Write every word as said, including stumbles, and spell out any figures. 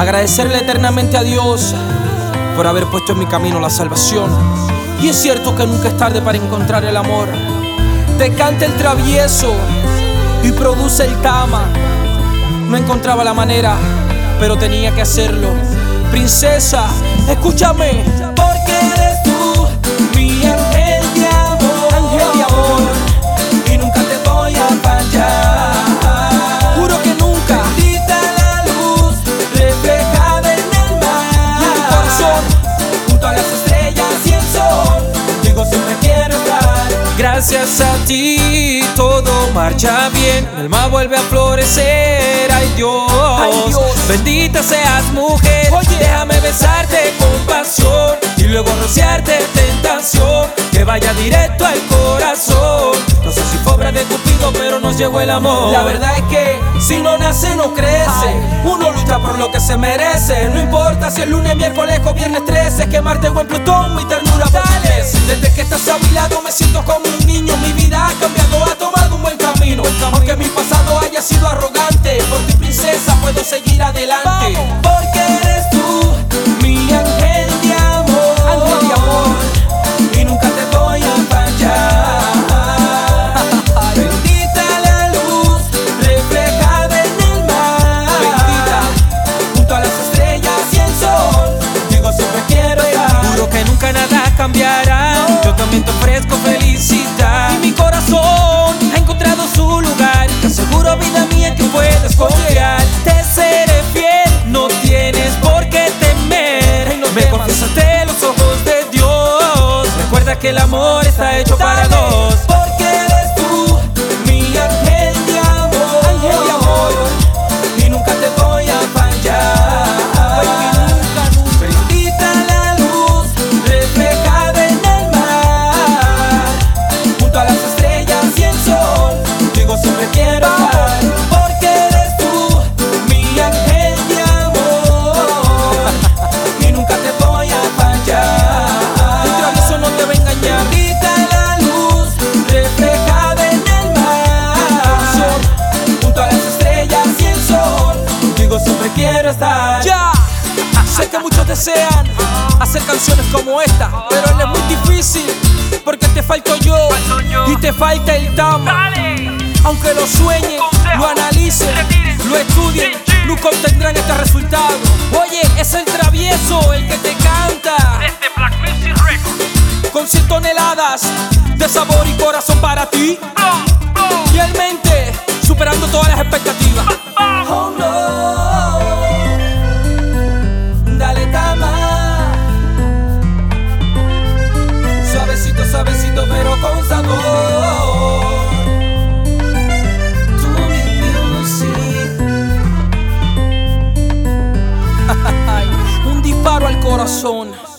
agradecerle eternamente a Dios por haber puesto en mi camino la salvación. Y es cierto que nunca es tarde para encontrar el amor. Te canta el travieso y produce el tama. No encontraba la manera, pero tenía que hacerlo. Princesa, escúchame, porque eres tú mi ángel de amor, ángel de amor, y nunca te voy a fallar. Juro que nunca. Bendita la luz reflejada en el mar y en mi corazón, junto a las estrellas y el sol. Digo, siempre quiero estar. Gracias a ti todo marcha bien, mi alma vuelve a florecer. Ay Dios, Ay, Dios. Bendita seas mujer. Oye, déjame besarte con pasión y luego rociarte tentación, que vaya directo al corazón. No sé si fue obra de Cupido, pero nos llegó el amor. La verdad es que si no nace no crece. Ay. Uno lucha por lo que se merece. No importa si es lunes, miércoles o viernes trece, que Marte o en Plutón mi ternura dale. Desde que estás a mi lado me siento como un niño. Mi vida ha cambiado, ha tomado un buen camino. Aunque mi pasado haya sido arrogante, por ti princesa puedo seguir adelante. Vamos. Porque eres tú mi ángel de amor, ángel de amor, y nunca te voy a fallar. Bendita la luz reflejada en el mar, bendita junto a las estrellas y el sol. Digo, siempre quiero estar. Juro que nunca nada cambiará. No. Yo también te ofrezco felicidad y mi corazón ha encontrado su lugar. Te aseguro, vida mía, que puedes confiar. Te seré fiel, no tienes por qué temer. Hey, no me confiesas ante los ojos de Dios. Recuerda que el amor está hecho Dale. para dos. Porque eres tú mi ángel de amor, ángel de amor, y nunca te voy a fallar. Nunca, nunca. Bendita la luz reflejada en el mar, junto a las estrellas y el sol. Digo, siempre quiero estar. Porque eres tú mi ángel de amor y nunca te voy a fallar. El travieso no te va a engañar. Bendita la luz reflejada en el mar, junto a las estrellas y el sol. Digo, siempre quiero estar. Ya, sé que muchos desean hacer canciones como esta, pero él es muy difícil porque te falto yo y te falta el tama. Aunque lo sueñen, lo analicen, lo estudien, nunca obtendrán este resultado. Oye, es el travieso el que te canta. Desde Black Music Records, con cien toneladas de sabor y corazón para ti. Fielmente, superando todas las expectativas. Oh no, dale tama. Suavecito, suavecito, pero con sabor. Un disparo al corazón.